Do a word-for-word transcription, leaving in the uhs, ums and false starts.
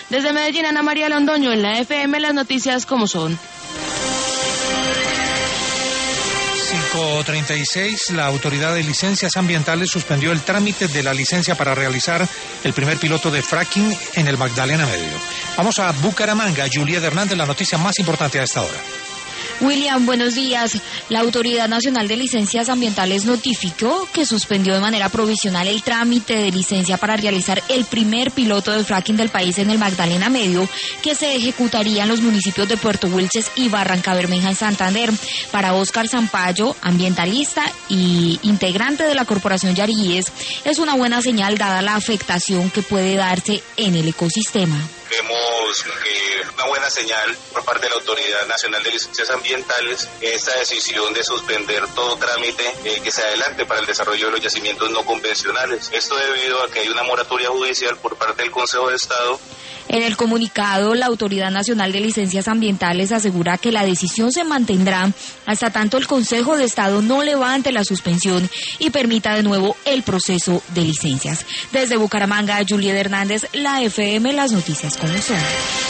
Desde Medellín, Ana María Londoño, en la F M, las noticias como son. cinco treinta y seis, la Autoridad de Licencias Ambientales suspendió el trámite de la licencia para realizar el primer piloto de fracking en el Magdalena Medio. Vamos a Bucaramanga. Juliet Hernández, la noticia más importante a esta hora. William, buenos días. La Autoridad Nacional de Licencias Ambientales notificó que suspendió de manera provisional el trámite de licencia para realizar el primer piloto de fracking del país en el Magdalena Medio, que se ejecutaría en los municipios de Puerto Wilches y Barrancabermeja en Santander. Para Óscar Zampayo, ambientalista y integrante de la Corporación Yariguíes, es una buena señal dada la afectación que puede darse en el ecosistema. Vemos eh, una buena señal por parte de la Autoridad Nacional de Licencias Ambientales en esta decisión de suspender todo trámite eh, que se adelante para el desarrollo de los yacimientos no convencionales. Esto debido a que hay una moratoria judicial por parte del Consejo de Estado. En el comunicado, la Autoridad Nacional de Licencias Ambientales asegura que la decisión se mantendrá hasta tanto el Consejo de Estado no levante la suspensión y permita de nuevo el proceso de licencias. Desde Bucaramanga, Juliet Hernández, la F M, las noticias como son.